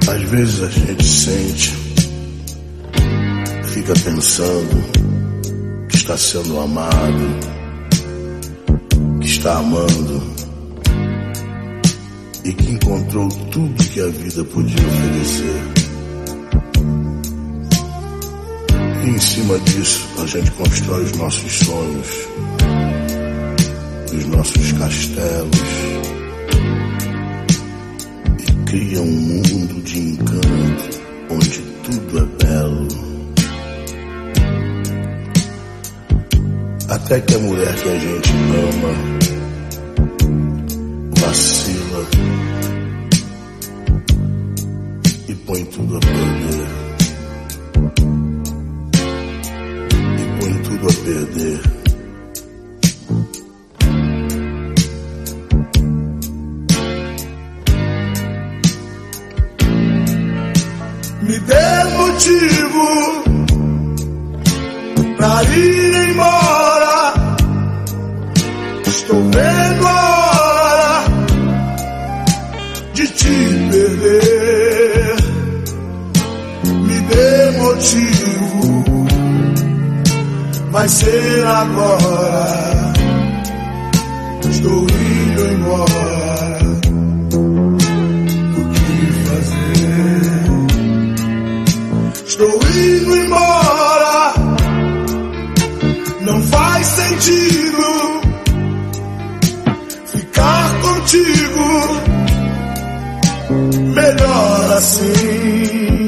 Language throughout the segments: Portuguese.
Às vezes a gente sente, fica pensando que está sendo amado, que está amando e que encontrou tudo que a vida podia oferecer. E em cima disso a gente constrói os nossos sonhos, os nossos castelos, cria um mundo de encanto onde tudo é belo. Até que a mulher que a gente ama vacila e põe tudo a perder. E põe tudo a perder. Me dê motivo pra ir embora. Estou vendo a hora de te perder. Me dê motivo, vai ser agora. Estou indo embora. O que fazer? Estou indo embora, não faz sentido ficar contigo, melhor assim.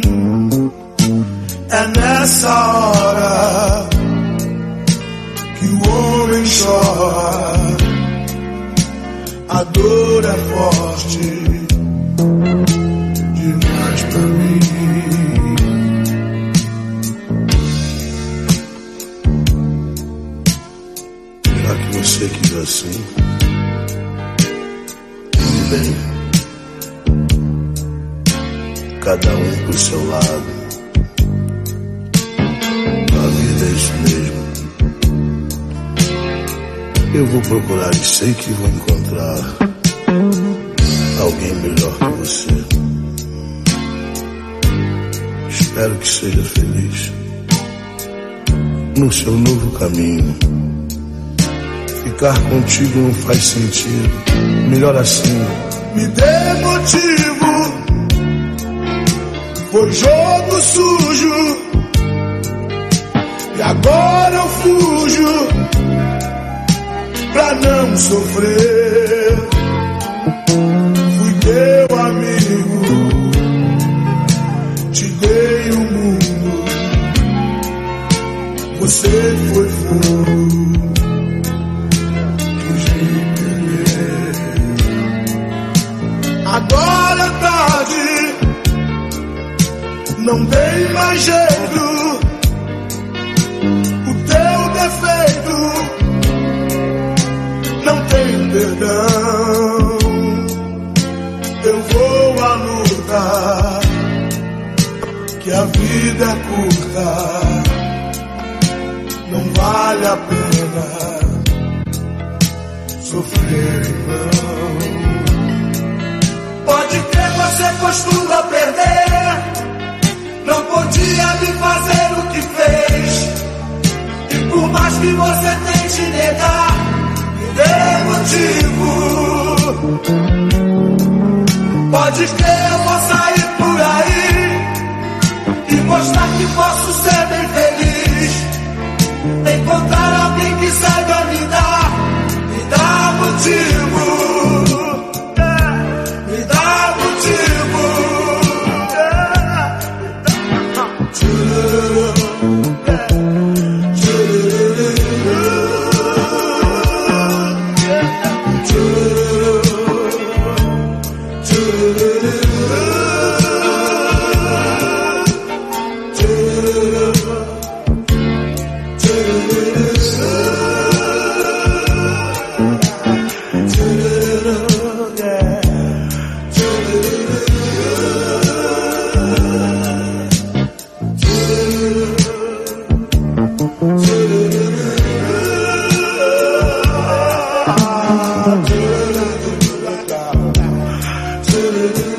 É nessa hora que o homem chora, a dor é forte demais pra mim. Você quis assim, tudo bem, cada um pro seu lado, a vida é isso mesmo. Eu vou procurar e sei que vou encontrar alguém melhor que você. Espero que seja feliz no seu novo caminho. Ficar contigo não faz sentido, melhor assim. Me dê motivo, foi jogo sujo e agora eu fujo pra não sofrer. Fui teu amigo, te dei o mundo, você foi fogo. Agora é tarde, não tem mais jeito. O teu defeito não tem perdão. Eu vou à luta, que a vida é curta, não vale a pena sofrer em vão. Pode crer, você costuma perder. Não podia me fazer o que fez. E por mais que você tente negar, me dê motivo. Pode crer, eu vou sair por aí e mostrar que posso ser bem feliz. Encontrar alguém que saiba me dar motivo. To